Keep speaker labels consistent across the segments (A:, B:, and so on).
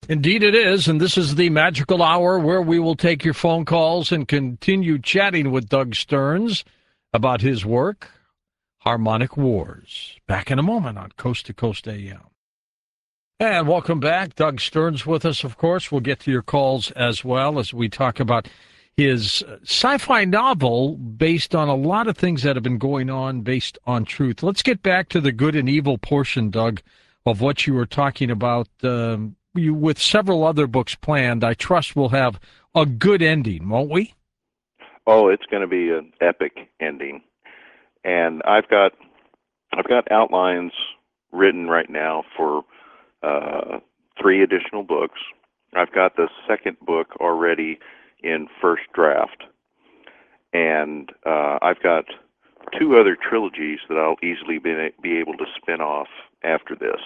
A: Indeed it is, and this is the magical hour where we will take your phone calls and continue chatting with Doug Stearns about his work, Harmonic Wars. Back in a moment on Coast to Coast AM. And welcome back. Doug Stearns with us, of course. We'll get to your calls as well as we talk about his sci-fi novel based on a lot of things that have been going on based on truth. Let's get back to the good and evil portion, Doug, of what you were talking about. You with several other books planned, I trust we'll have a good ending, won't we?
B: Oh, it's going to be an epic ending. And I've got outlines written right now for 3 additional books. I've got the second book already in first draft, and I've got 2 other trilogies that I'll easily be able to spin off after this.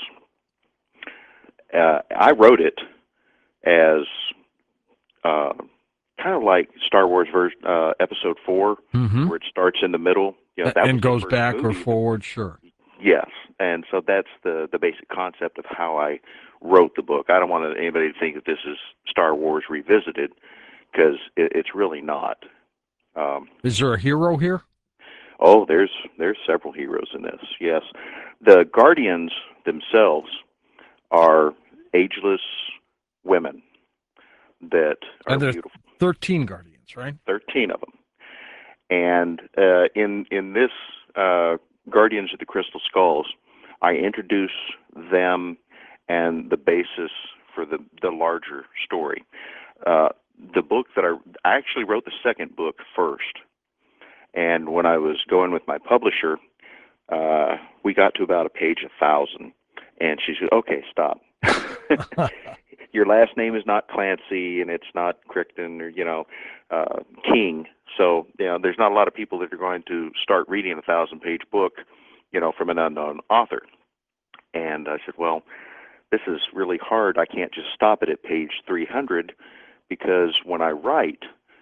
B: I wrote it as kind of like Star Wars Episode 4, where it starts in the middle. You know, that
A: and
B: was the
A: goes
B: first
A: back or
B: movie.
A: forward, sure.
B: Yes, and so that's the basic concept of how I wrote the book. I don't want anybody to think that this is Star Wars revisited, because it's really not.
A: Is there a hero here?
B: Oh, there's several heroes in this. Yes, the Guardians themselves are ageless women that are
A: And there's
B: beautiful.
A: 13 Guardians, right?
B: 13 of them, and in this Guardians of the Crystal Skulls, I introduce them and the basis for the larger story. The book that I actually wrote the second book first, and when I was going with my publisher, we got to about page 1,000, and she said, "Okay, stop. Your last name is not Clancy, and it's not Crichton or King. So there's not a lot of people that are going to start reading a 1,000-page book, from an unknown author." And I said, "Well, this is really hard. I can't just stop it at page 300, because when I write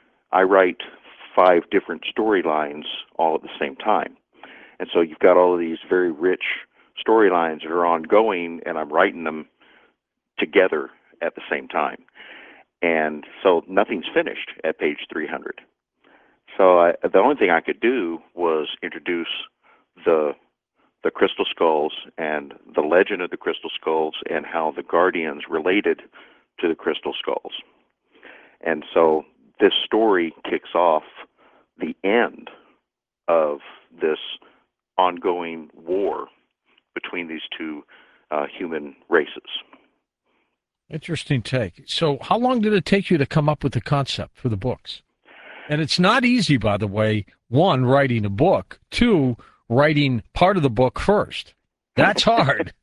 B: 5 different storylines all at the same time. And so you've got all of these very rich storylines that are ongoing, and I'm writing them together at the same time. And so nothing's finished at page 300. So the only thing I could do was introduce the Crystal Skulls and the legend of the Crystal Skulls and how the Guardians related to the Crystal Skulls. And so this story kicks off the end of this ongoing war between these 2 human races.
A: Interesting take. So how long did it take you to come up with the concept for the books? And it's not easy, by the way, 1, writing a book, 2, writing part of the book first. That's hard.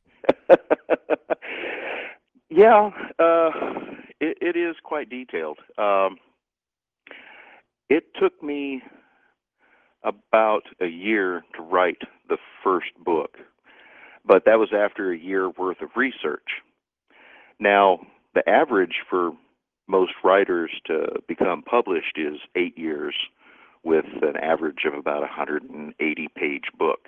B: Yeah, it is quite detailed. It took me about a year to write the first book, but that was after a year worth of research. Now, the average for most writers to become published is 8 years, with an average of about a 180-page book.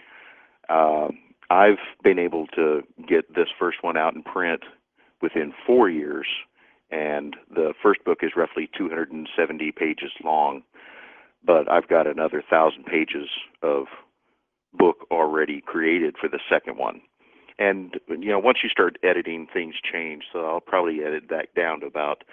B: I've been able to get this first one out in print within 4 years, and the first book is roughly 270 pages long, but I've got another 1,000 pages of book already created for the second one. And, once you start editing, things change, so I'll probably edit that down to about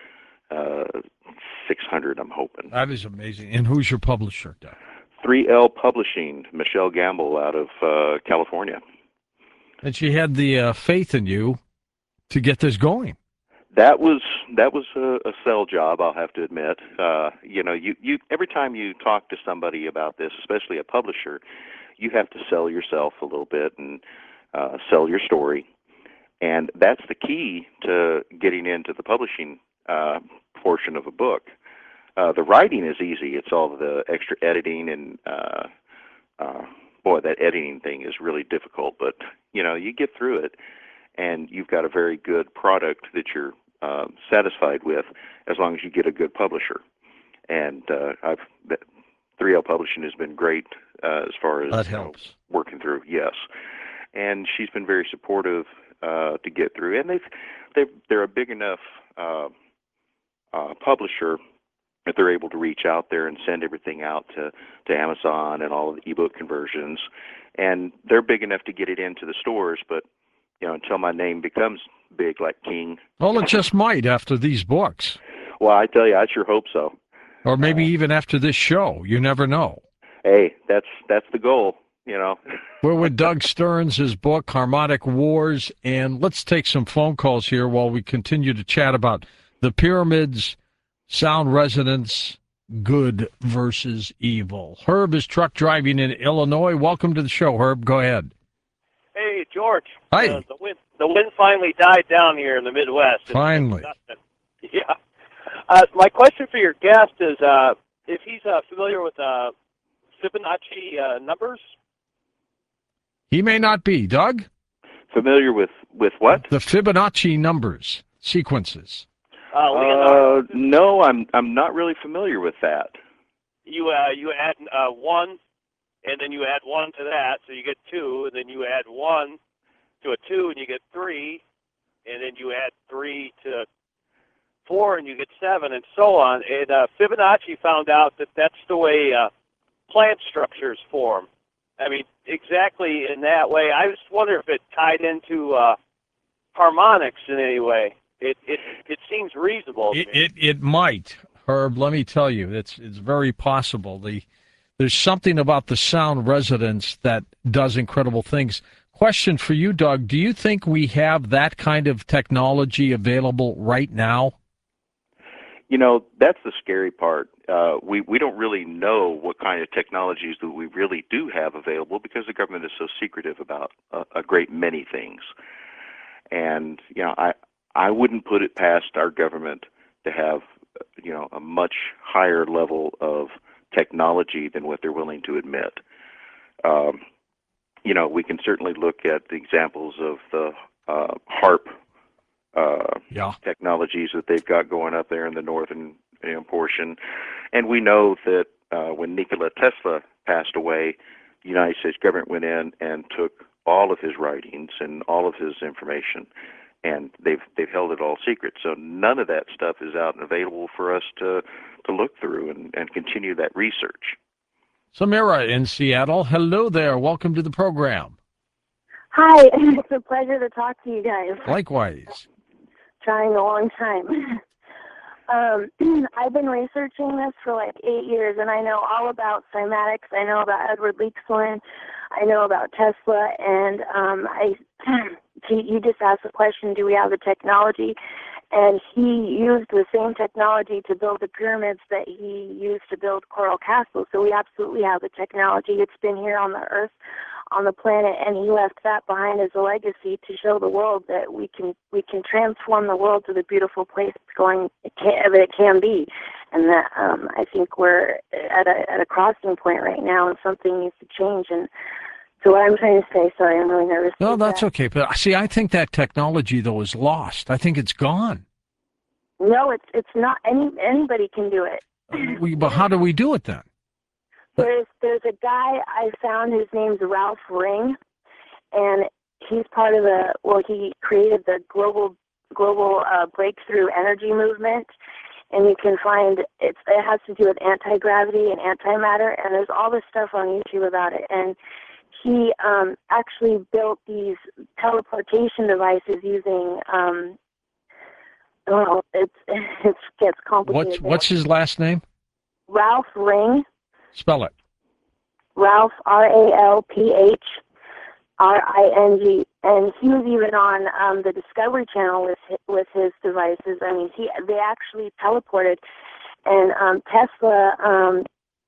B: 600, I'm hoping.
A: That is amazing. And who's your publisher, Doug?
B: 3L Publishing, Michelle Gamble out of California.
A: And she had the faith in you to get this going.
B: That was a sell job, I'll have to admit. You every time you talk to somebody about this, especially a publisher, you have to sell yourself a little bit and sell your story. And that's the key to getting into the publishing portion of a book. The writing is easy. It's all the extra editing, and boy, that editing thing is really difficult. But, you get through it, and you've got a very good product that you're satisfied with, as long as you get a good publisher. And 3L Publishing has been great as far as
A: that helps.
B: Working through, yes. And she's been very supportive to get through, and they're a big enough publisher that they're able to reach out there and send everything out to Amazon and all of the ebook conversions, and they're big enough to get it into the stores. But until my name becomes big like King,
A: well, it just might after these books.
B: Well, I tell you, I sure hope so.
A: Or maybe even after this show. You never know.
B: Hey, that's the goal.
A: We're with Doug Stearns, his book, Harmonic Wars, and let's take some phone calls here while we continue to chat about the pyramids, sound resonance, good versus evil. Herb is truck driving in Illinois. Welcome to the show, Herb. Go ahead.
C: Hey, George.
A: Hi.
C: The wind finally died down here in the Midwest.
A: Finally.
C: Yeah. My question for your guest is if he's familiar with Fibonacci numbers.
A: He may not be. Doug?
B: Familiar with what?
A: The Fibonacci numbers, sequences.
B: No, I'm not really familiar with that.
C: You add 1, and then you add 1 to that, so you get 2, and then you add 1 to a 2, and you get 3, and then you add 3 to 4, and you get 7, and so on. And Fibonacci found out that that's the way plant structures form. I mean, exactly in that way. I just wonder if it tied into harmonics in any way. It seems reasonable to me.
A: It might, Herb. Let me tell you, it's very possible. There's something about the sound resonance that does incredible things. Question for you, Doug. Do you think we have that kind of technology available right now?
B: That's the scary part. We don't really know what kind of technologies that we really do have available because the government is so secretive about a great many things. And, I wouldn't put it past our government to have, a much higher level of technology than what they're willing to admit. We can certainly look at the examples of the HARP technologies that they've got going up there in the northern portion. And we know that when Nikola Tesla passed away, the United States government went in and took all of his writings and all of his information, and they've held it all secret. So none of that stuff is out and available for us to look through and continue that research.
A: Samira in Seattle. Hello there. Welcome to the program.
D: Hi. It's a pleasure to talk to you guys.
A: Likewise.
D: Trying a long time. I've been researching this for like 8 years, and I know all about cymatics. I know about Edward Leeksohn. I know about Tesla, and you just asked the question, do we have the technology? And he used the same technology to build the pyramids that he used to build Coral Castle. So we absolutely have the technology. It's been here on the earth, on the planet, and he left that behind as a legacy to show the world that we can transform the world to the beautiful place it can be. And that I think we're at a crossing point right now, and something needs to change. And so what I'm trying to say, sorry, I'm really nervous.
A: No, that's okay. But see, I think that technology, though, is lost. I think it's gone.
D: No, it's not. Anybody can do it.
A: But how do we do it then?
D: There's a guy I found. His name's Ralph Ring, and he's part of he created the global breakthrough energy movement. And you can find it has to do with anti-gravity and antimatter, and there's all this stuff on YouTube about it. And he actually built these teleportation devices using it gets complicated.
A: What's his last name?
D: Ralph Ring.
A: Spell it.
D: Ralph, RalphRing, and he was even on the Discovery Channel with his devices. I mean, they actually teleported, and Tesla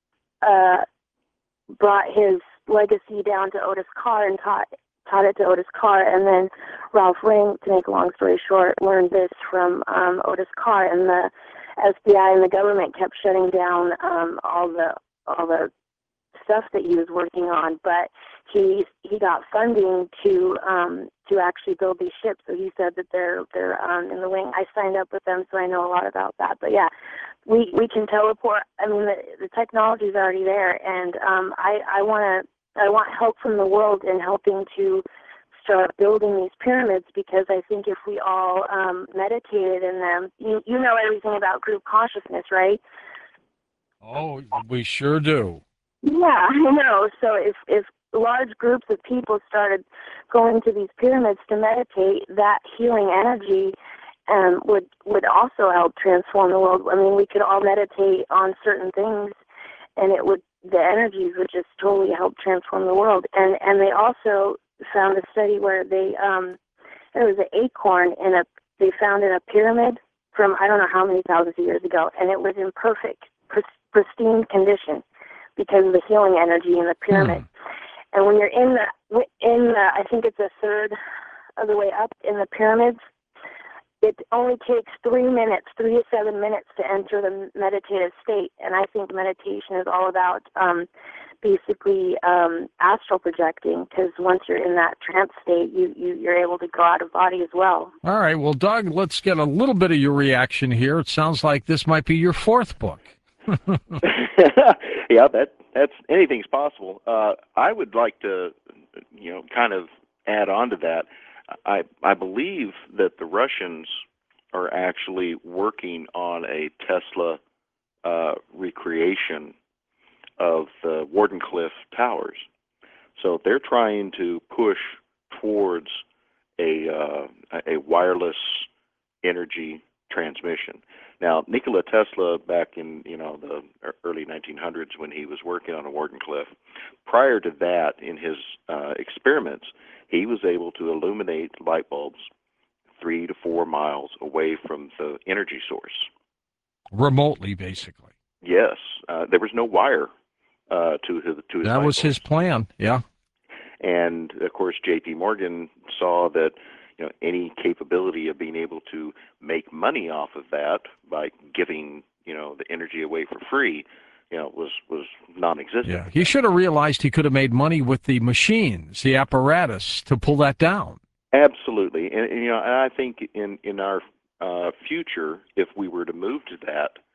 D: brought his legacy down to Otis Carr and taught it to Otis Carr, and then Ralph Ring, to make a long story short, learned this from Otis Carr, and the FBI and the government kept shutting down all the stuff that he was working on, but he got funding to actually build these ships. So he said that they're in the wing. I signed up with them, so I know a lot about that. But yeah, we can teleport. I mean, the technology is already there, and I want help from the world in helping to start building these pyramids, because I think if we all meditated in them, you know everything about group consciousness, right?
A: Oh, we sure do.
D: Yeah, I know. So if large groups of people started going to these pyramids to meditate, that healing energy would also help transform the world. I mean, we could all meditate on certain things, and the energies would just totally help transform the world. And they also found a study where there was an acorn they found in a pyramid from I don't know how many thousands of years ago, and it was in perfect, pristine condition because of the healing energy in the pyramid. And when you're in the I think it's a third of the way up in the pyramids, it only takes 3 to 7 minutes to enter the meditative state. And I think meditation is all about basically astral projecting, because once you're in that trance state, you're able to go out of body as well.
A: All right. Well, Doug, let's get a little bit of your reaction here. It sounds like this might be your fourth book.
B: Yeah, that's anything's possible. I would like to, kind of add on to that. I believe that the Russians are actually working on a Tesla recreation of the Wardenclyffe Towers. So they're trying to push towards a wireless energy transmission. Now, Nikola Tesla, back in the early 1900s, when he was working on a Wardenclyffe, prior to that, in his experiments, he was able to illuminate light bulbs 3 to 4 miles away from the energy source.
A: Remotely, basically.
B: Yes, there was no wire to his.
A: That was his plan. Yeah.
B: And of course, J.P. Morgan saw that any capability of being able to make money off of that by giving the energy away for free, was non-existent.
A: Yeah, he should have realized he could have made money with the machines, the apparatus to pull that down.
B: Absolutely, and I think in our future, if we were to move to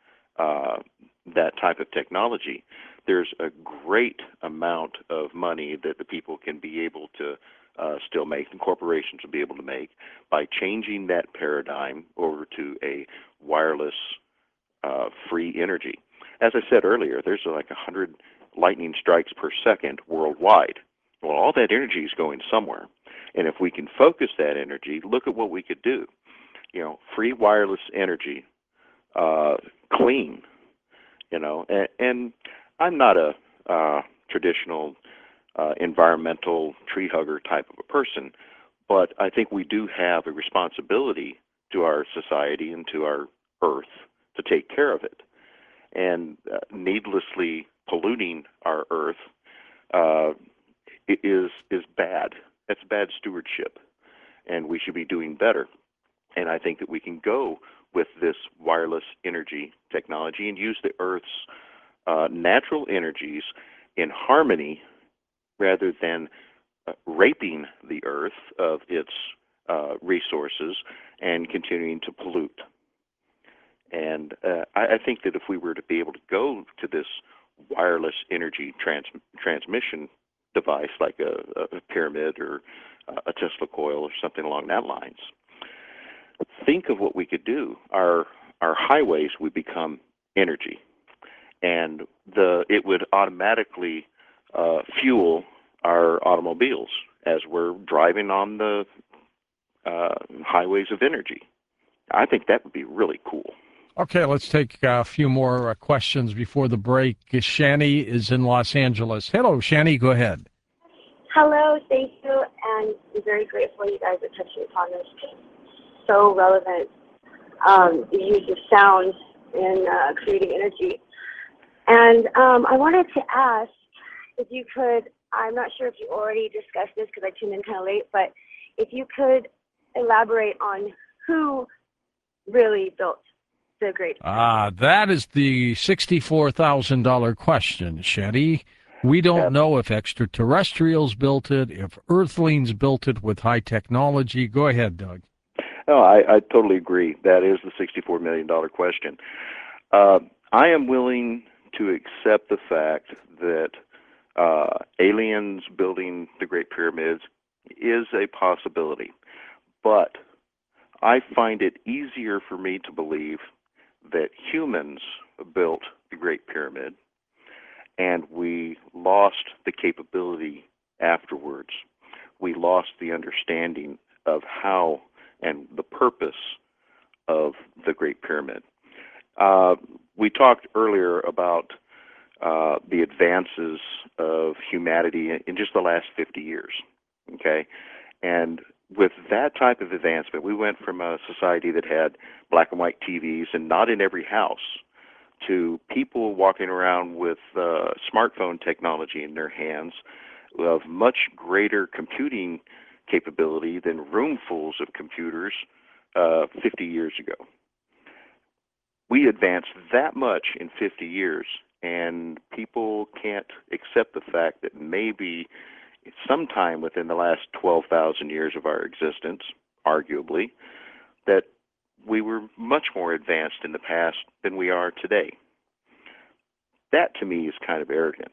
B: that type of technology, there's a great amount of money that the people can be able to still make, and corporations will be able to make, by changing that paradigm over to a wireless free energy. As I said earlier, there's like 100 lightning strikes per second worldwide. Well, all that energy is going somewhere. And if we can focus that energy, look at what we could do. Free wireless energy, clean, and I'm not a traditional environmental tree hugger type of a person, but I think we do have a responsibility to our society and to our earth to take care of it. And needlessly polluting our earth is bad. That's bad stewardship, and we should be doing better. And I think that we can go with this wireless energy technology and use the Earth's natural energies in harmony rather than raping the Earth of its resources and continuing to pollute. And I think that if we were to be able to go to this wireless energy transmission device like a pyramid or a Tesla coil or something along that lines, think of what we could do. Our highways would become energy, and it would automatically fuel our automobiles as we're driving on the highways of energy. I think that would be really cool.
A: Okay, let's take a few more questions before the break. Shani is in Los Angeles. Hello, Shani, go ahead.
E: Hello, thank you, and I'm very grateful you guys are touching upon this. So relevant, the use of sound in creating energy. And I wanted to ask if you could, I'm not sure if you already discussed this because I tuned in kind of late, but if you could elaborate on who really built the Great Pyramid.
A: That is the $64,000 question, Shetty. We don't know if extraterrestrials built it, if Earthlings built it with high technology. Go ahead, Doug.
B: No, I totally agree. That is the $64 million question. I am willing to accept the fact that aliens building the Great Pyramids, is a possibility, but I find it easier for me to believe that humans built the Great Pyramid and we lost the capability afterwards. We lost the understanding of how and the purpose of the Great Pyramid. We talked earlier about the advances of humanity in just the last 50 years, okay? And with that type of advancement, we went from a society that had black and white TVs and not in every house to people walking around with smartphone technology in their hands of much greater computing capability than roomfuls of computers 50 years ago. We advanced that much in 50 years, and people can't accept the fact that maybe sometime within the last 12,000 years of our existence, arguably, that we were much more advanced in the past than we are today. That, to me, is kind of arrogant.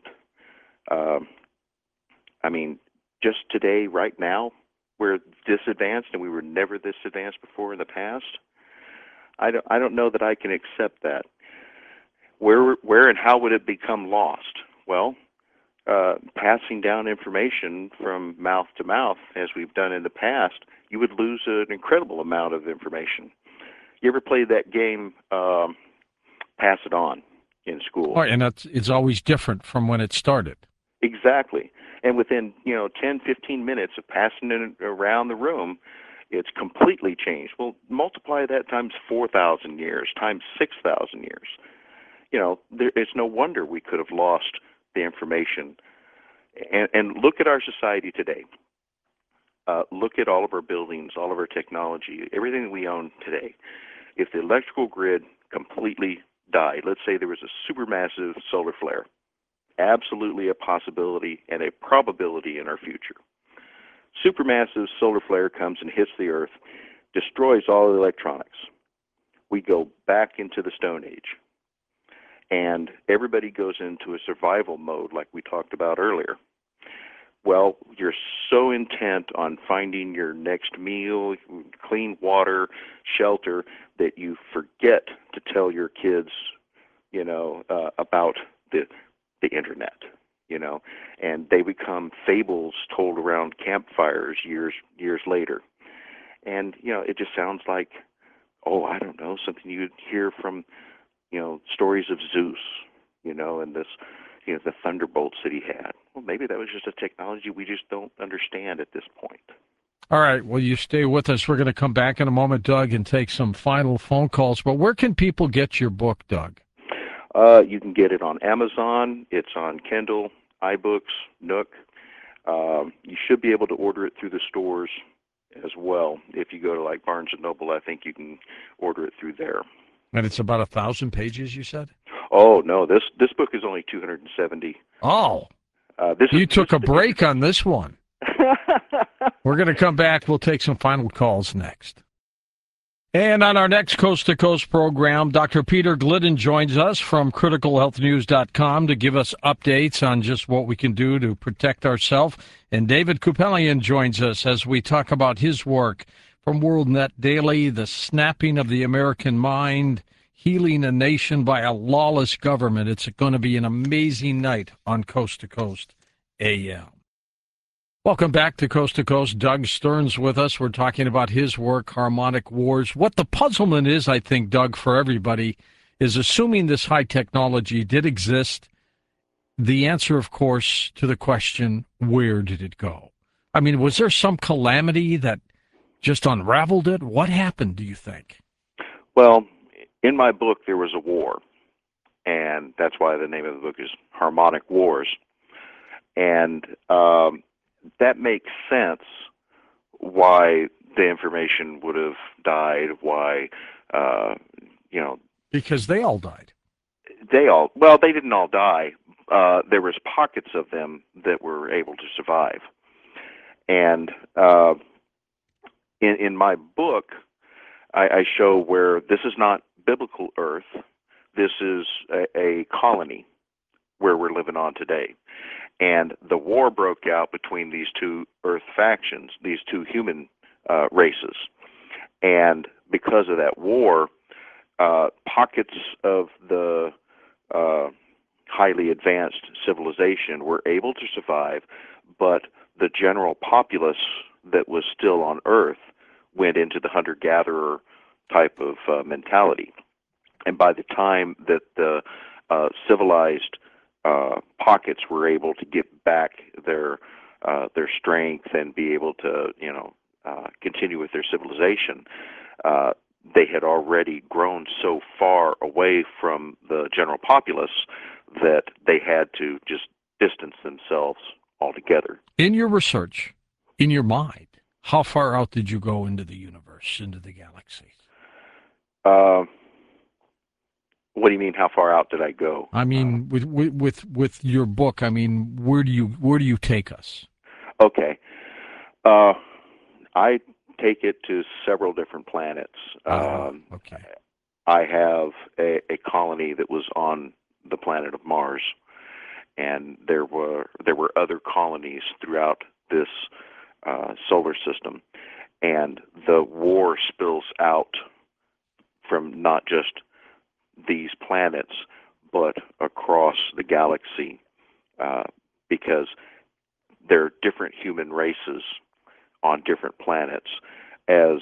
B: I mean, just today, right now, we're this advanced, and we were never this advanced before in the past. I don't know that I can accept that. Where and how would it become lost? Well, passing down information from mouth to mouth, as we've done in the past, you would lose an incredible amount of information. You ever played that game, Pass It On, in school?
A: Oh, and it's always different from when it started.
B: Exactly. And within 10, 15 minutes of passing it around the room, it's completely changed. Well, multiply that times 4,000 years, times 6,000 years. It's no wonder we could have lost the information. And look at our society today. Look at all of our buildings, all of our technology, everything that we own today. If the electrical grid completely died, let's say there was a supermassive solar flare, absolutely a possibility and a probability in our future. Supermassive solar flare comes and hits the Earth, destroys all the electronics. We go back into the Stone Age. And everybody goes into a survival mode like we talked about earlier. Well, you're so intent on finding your next meal, clean water, shelter, that you forget to tell your kids, about the internet, and they become fables told around campfires years later. And, it just sounds like, I don't know, something you'd hear from, stories of Zeus, and this, the thunderbolts that he had. Well, maybe that was just a technology we just don't understand at this point.
A: All right. Well, you stay with us. We're going to come back in a moment, Doug, and take some final phone calls. But where can people get your book, Doug?
B: You can get it on Amazon. It's on Kindle, iBooks, Nook. You should be able to order it through the stores as well. If you go to like Barnes & Noble, I think you can order it through there.
A: And it's about 1,000 pages, you said?
B: Oh, no. This book is only 270.
A: Oh. You took a break on this one. We're going to come back. We'll take some final calls next. And on our next Coast to Coast program, Dr. Peter Glidden joins us from criticalhealthnews.com to give us updates on just what we can do to protect ourselves. And David Kupelian joins us as we talk about his work from WorldNet Daily, the snapping of the American mind, healing a nation by a lawless government. It's going to be an amazing night on Coast to Coast AM. Welcome back to Coast. Doug Stearns with us. We're talking about his work, Harmonic Wars. What the puzzlement is, I think, Doug, for everybody, is assuming this high technology did exist, the answer, of course, to the question, where did it go? I mean, was there some calamity that just unraveled it? What happened, do you think?
B: Well, in my book, there was a war, and that's why the name of the book is Harmonic Wars. And that makes sense why the information would have died, why,
A: Because they all died.
B: They didn't all die. There was pockets of them that were able to survive. And in my book, I show where this is not biblical Earth. This is a colony where we're living on today. And the war broke out between these two Earth factions, these two human races. And because of that war, pockets of the highly advanced civilization were able to survive, but the general populace that was still on Earth went into the hunter-gatherer type of mentality. And by the time that the civilized pockets were able to get back their strength and be able to, continue with their civilization, they had already grown so far away from the general populace that they had to just distance themselves altogether.
A: In your research, in your mind, how far out did you go into the universe, into the galaxy?
B: What do you mean? How far out did I go?
A: I mean, with your book, I mean, where do you take us?
B: Okay, I take it to several different planets.
A: Okay.
B: I have a colony that was on the planet of Mars, and there were other colonies throughout this solar system, and the war spills out from not just these planets, but across the galaxy, because there are different human races on different planets. As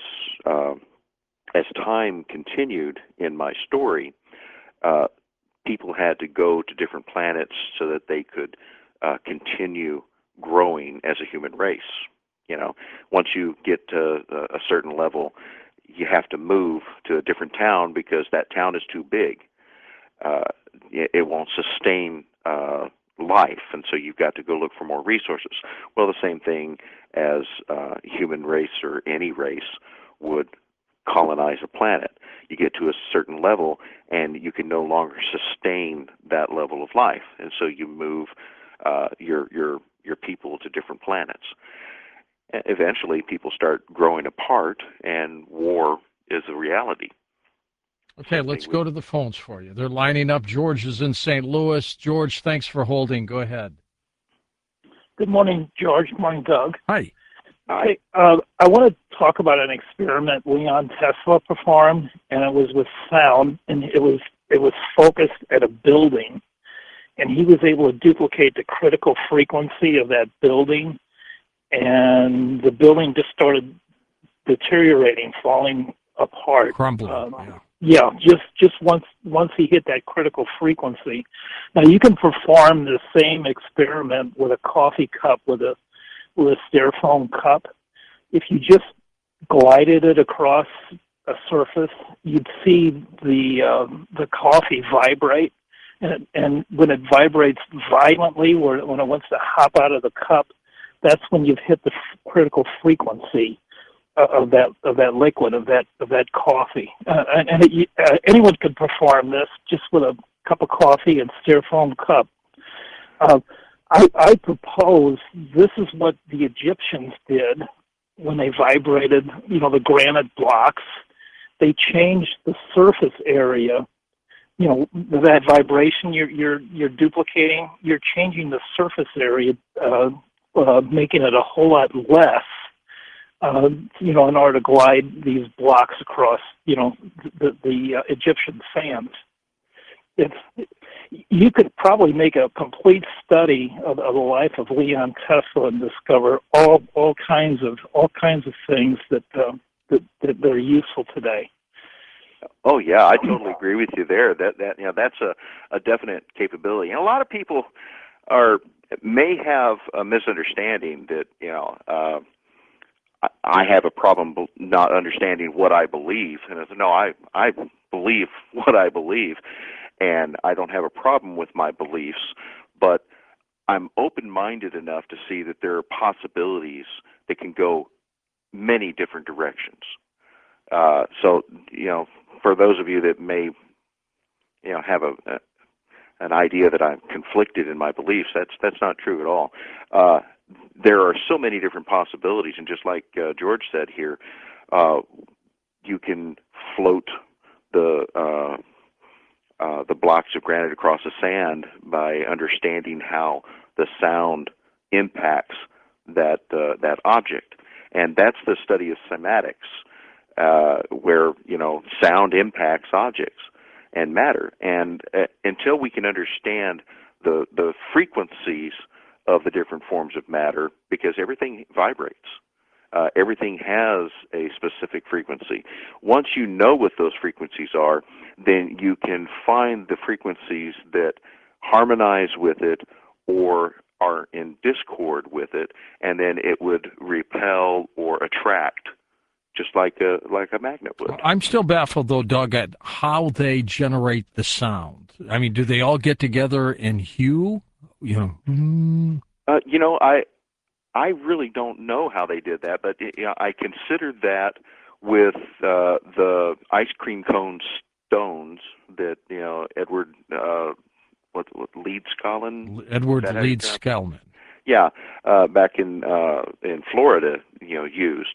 B: time continued in my story, people had to go to different planets so that they could continue growing as a human race. Once you get to a certain level, you have to move to a different town because that town is too big. It won't sustain life, and so you've got to go look for more resources. Well, the same thing as human race or any race would colonize a planet. You get to a certain level, and you can no longer sustain that level of life, and so you move your people to different planets. Eventually, people start growing apart, and war is a reality.
A: Okay, let's go to the phones for you. They're lining up. George is in St. Louis. George, thanks for holding. Go ahead.
F: Good morning, George. Good morning, Doug.
A: Hi.
F: I want to talk about an experiment Leon Tesla performed, and it was with sound, and it was focused at a building, and he was able to duplicate the critical frequency of that building, and the building just started deteriorating, falling apart.
A: Crumbling.
F: Yeah, just once he hit that critical frequency. Now you can perform the same experiment with a coffee cup, with a styrofoam cup. If you just glided it across a surface, you'd see the coffee vibrate, and when it vibrates violently, when it wants to hop out of the cup, that's when you've hit the critical frequency of that liquid, of that coffee. Anyone could perform this just with a cup of coffee and styrofoam cup. I propose this is what the Egyptians did when they vibrated, the granite blocks. They changed the surface area. That vibration you're duplicating. You're changing the surface area, making it a whole lot less. In order to glide these blocks across, the Egyptian sands. You could probably make a complete study of the life of Leon Tesla and discover all kinds of things that are useful today.
B: Oh yeah, I totally agree with you there. That's a definite capability. And a lot of people may have a misunderstanding that I have a problem not understanding what I believe. And I said, no, I believe what I believe, and I don't have a problem with my beliefs, but I'm open-minded enough to see that there are possibilities that can go many different directions. So, for those of you that may, have an idea that I'm conflicted in my beliefs, that's not true at all. There are so many different possibilities, and just like George said here, you can float the blocks of granite across the sand by understanding how the sound impacts that object. And that's the study of cymatics, where sound impacts objects and matter. And until we can understand the frequencies of the different forms of matter, because everything vibrates. Everything has a specific frequency. Once you know what those frequencies are, then you can find the frequencies that harmonize with it or are in discord with it, and then it would repel or attract, just like a magnet would.
A: I'm still baffled, though, Doug, at how they generate the sound. I mean, do they all get together in hue?
B: I really don't know how they did that, but I considered that with the ice cream cone stones that Edward Leedskalnin.
A: Edward Leedskalnin.
B: Yeah, back in Florida, used.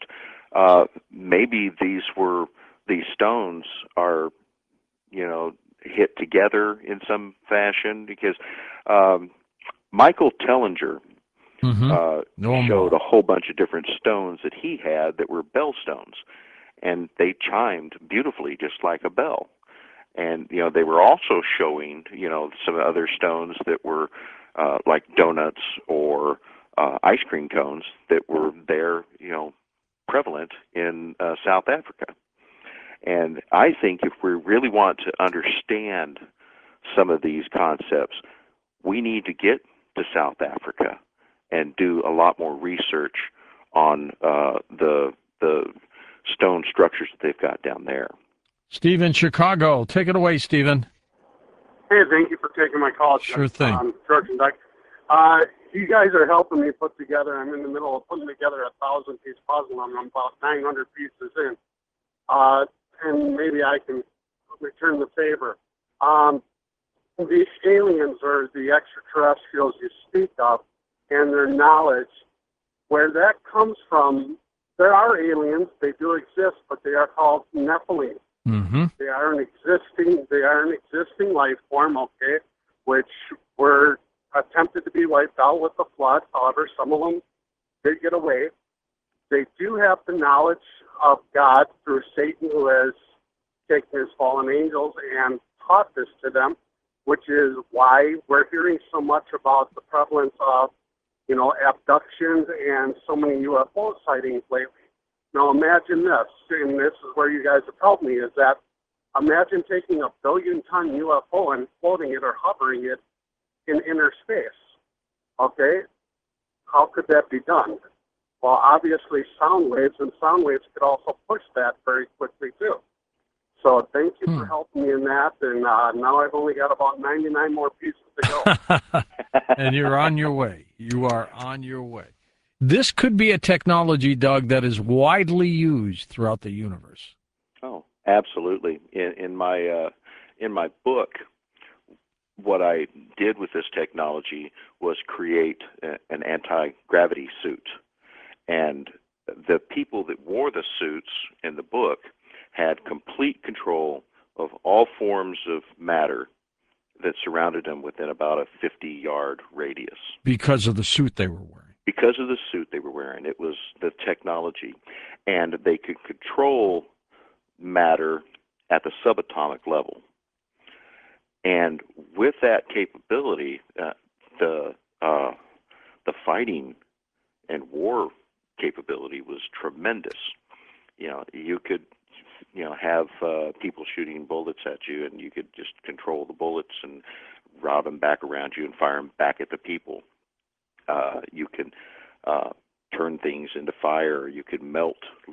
B: Maybe these stones are hit together in some fashion, because Michael Tellinger showed a whole bunch of different stones that he had that were bell stones, and they chimed beautifully, just like a bell. And they were also showing some other stones that were like donuts or ice cream cones that were there, prevalent in South Africa. And I think if we really want to understand some of these concepts, we need to get to South Africa and do a lot more research on the stone structures that they've got down there.
A: Stephen, Chicago. Take it away, Stephen.
G: Hey, thank you for taking my call.
A: Sure thing.
G: George and Doug. You guys are helping me put together, I'm in the middle of putting together a 1,000-piece puzzle, and I'm about 900 pieces in. And maybe I can return the favor. The aliens or the extraterrestrials you speak of and their knowledge, where that comes from, there are aliens, they do exist, but they are called Nephilim.
A: Mm-hmm.
G: They are an existing life form, okay, which were attempted to be wiped out with the flood. However, some of them did get away. They do have the knowledge of God through Satan, who has taken his fallen angels and taught this to them, which is why we're hearing so much about the prevalence of, abductions and so many UFO sightings lately. Now imagine this, and this is where you guys have helped me, is that imagine taking a billion-ton UFO and floating it or hovering it in inner space. Okay? How could that be done? Well, obviously sound waves, and sound waves could also push that very quickly too. So thank you for helping me in that, and now I've only got about 99 more pieces to go.
A: And you're on your way. You are on your way. This could be a technology, Doug, that is widely used throughout the universe.
B: Oh, absolutely. In my book, what I did with this technology was create an anti-gravity suit. And the people that wore the suits in the book had complete control of all forms of matter that surrounded them within about a 50-yard radius.
A: Because of the suit they were wearing.
B: Because of the suit they were wearing. It was the technology. And they could control matter at the subatomic level. And with that capability, the fighting and war capability was tremendous. You could have people shooting bullets at you, and you could just control the bullets and route them back around you and fire them back at the people. You can turn things into fire. You could melt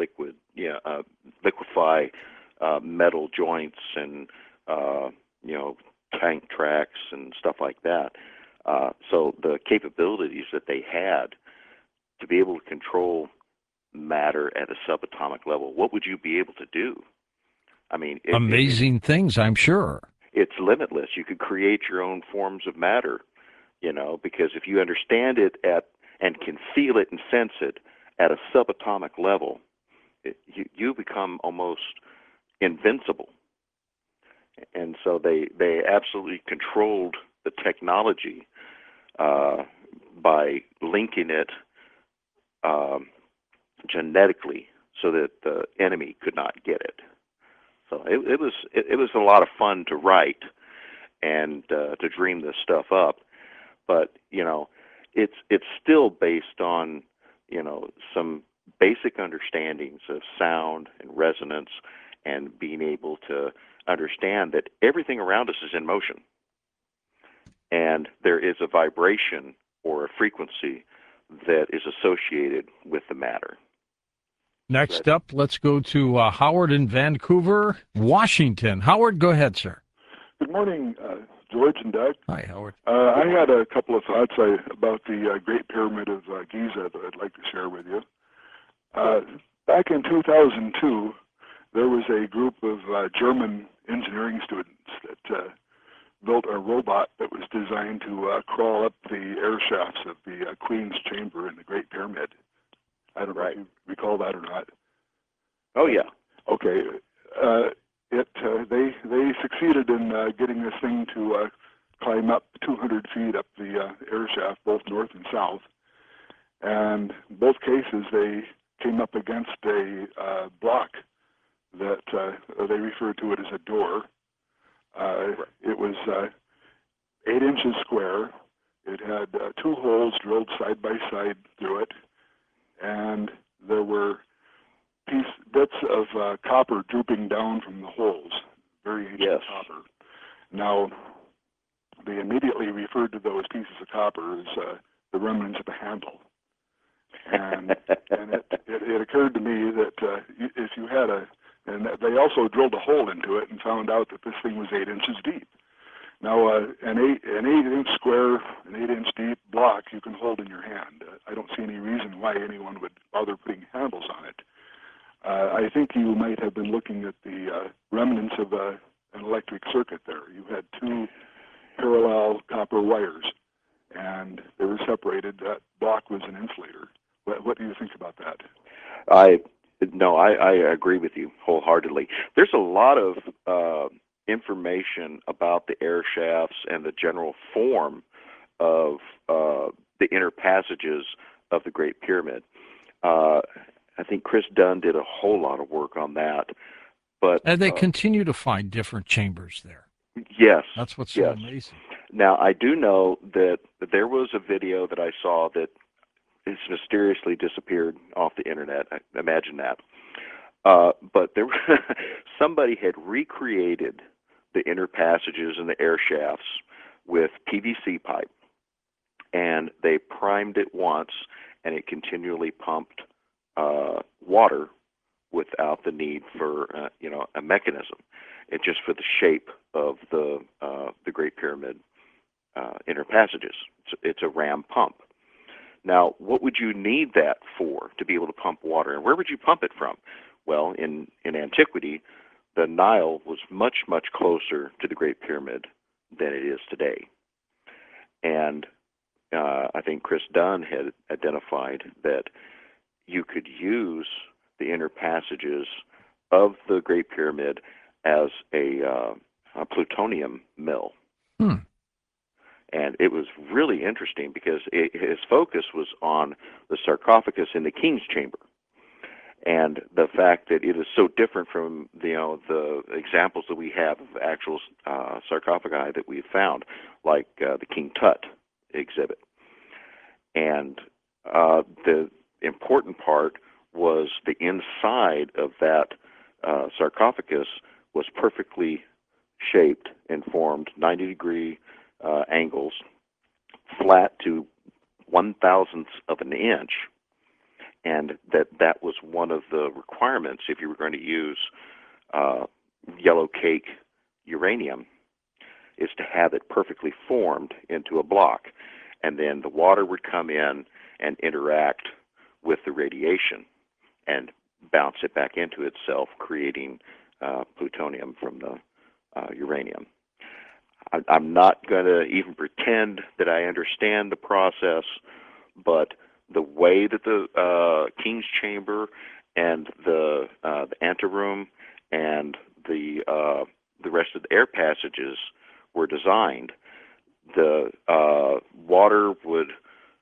B: liquefy metal joints and tank tracks and stuff like that. So the capabilities that they had to be able to control matter at a subatomic level, what would you be able to do? I mean,
A: amazing things, I'm sure.
B: It's limitless. You could create your own forms of matter, because if you understand it and can feel it and sense it at a subatomic level, you become almost invincible. And so they absolutely controlled the technology by linking it genetically so that the enemy could not get it. So it was a lot of fun to write and to dream this stuff up, but it's still based on some basic understandings of sound and resonance, and being able to understand that everything around us is in motion, and there is a vibration or a frequency that is associated with the matter.
A: Next up, let's go to Howard in Vancouver, Washington. Howard, go ahead, sir.
H: Good morning, George and Doug.
A: Hi, Howard.
H: I had a couple of thoughts about the Great Pyramid of Giza that I'd like to share with you. Back in 2002, there was a group of German engineering students that built a robot that was designed to crawl up the air shafts of the Queen's Chamber in the Great Pyramid. I don't know if you recall that or not.
B: Oh, yeah.
H: Okay. They succeeded in getting this thing to climb up 200 feet up the air shaft, both north and south. And in both cases, they came up against a block that they referred to it as a door. It was 8 inches square. It had 2 holes drilled side by side through it, and there were bits of copper drooping down from the holes, very ancient copper. Now, they immediately referred to those pieces of copper as the remnants of a handle. And it occurred to me that if you had and they also drilled a hole into it and found out that this thing was 8 inches deep. Now, an 8-inch square, an 8-inch deep block you can hold in your hand. I don't see any reason why anyone would bother putting handles on it. I think you might have been looking at the remnants of an electric circuit there. You had 2 parallel copper wires, and they were separated. That block was an insulator. What do you think about that?
B: I agree with you wholeheartedly. There's a lot of information about the air shafts and the general form of the inner passages of the Great Pyramid. I think Chris Dunn did a whole lot of work on that.
A: And they continue to find different chambers there.
B: Yes.
A: That's what's so amazing.
B: Now, I do know that there was a video that I saw that has mysteriously disappeared off the internet. I imagine that. But there, somebody had recreated the inner passages and the air shafts with PVC pipe, and they primed it once, and it continually pumped water without the need for a mechanism. It just for the shape of the Great Pyramid inner passages. It's a ram pump. Now, what would you need that for to be able to pump water, and where would you pump it from? Well, in antiquity, the Nile was much, much closer to the Great Pyramid than it is today. And I think Chris Dunn had identified that you could use the inner passages of the Great Pyramid as a plutonium mill. And it was really interesting because his focus was on the sarcophagus in the King's Chamber, and the fact that it is so different from the examples that we have of actual sarcophagi that we've found, like the King Tut exhibit. And the important part was the inside of that sarcophagus was perfectly shaped and formed 90-degree angles, flat to 1/1000th of an inch, and that was one of the requirements if you were going to use yellow cake uranium, is to have it perfectly formed into a block, and then the water would come in and interact with the radiation and bounce it back into itself, creating plutonium from the uranium. I'm not going to even pretend that I understand the process, but the way that the King's Chamber and the anteroom and the rest of the air passages were designed, the water would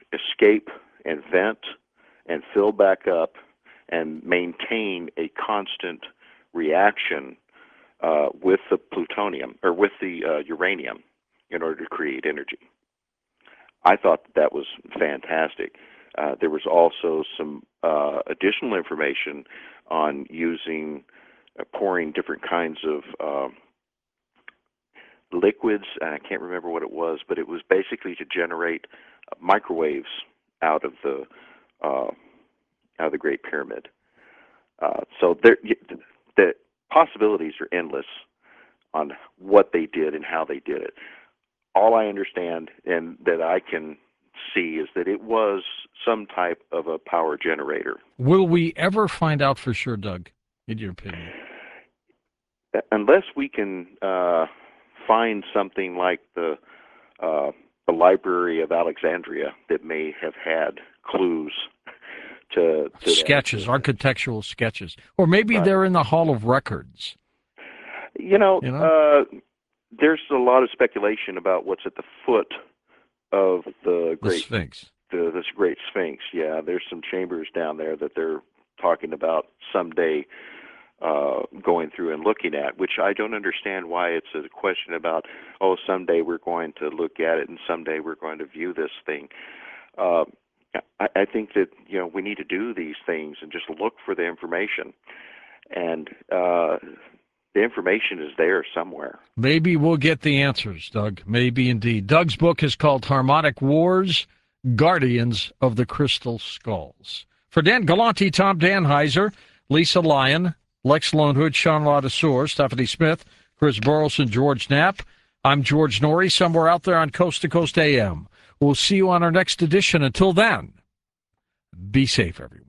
B: escape and vent and fill back up and maintain a constant reaction with the plutonium or with the uranium in order to create energy. I thought that was fantastic. There was also some additional information on using, pouring different kinds of liquids, and I can't remember what it was, but it was basically to generate microwaves out of the Great Pyramid. So the possibilities are endless on what they did and how they did it. All I understand and that I can see is that it was some type of a power generator.
A: Will we ever find out for sure, Doug, in your opinion?
B: Unless we can find something like the Library of Alexandria that may have had clues to
A: sketches, architectural sketches, or maybe they're in the Hall of Records.
B: There's a lot of speculation about what's at the foot of the Great
A: Sphinx.
B: This Great Sphinx. Yeah, there's some chambers down there that they're talking about someday going through and looking at, which I don't understand why it's a question about, someday we're going to look at it and someday we're going to view this thing. I think that, we need to do these things and just look for the information. And the information is there somewhere. Maybe
A: we'll get the answers, Doug. Maybe indeed. Doug's book is called Harmonic Wars, Guardians of the Crystal Skulls. For Dan Galante, Tom Danheiser, Lisa Lyon, Lex Lonehood, Sean Ladouceur, Stephanie Smith, Chris Burleson, George Knapp, I'm George Norrie, somewhere out there on Coast to Coast AM. We'll see you on our next edition. Until then, be safe, everyone.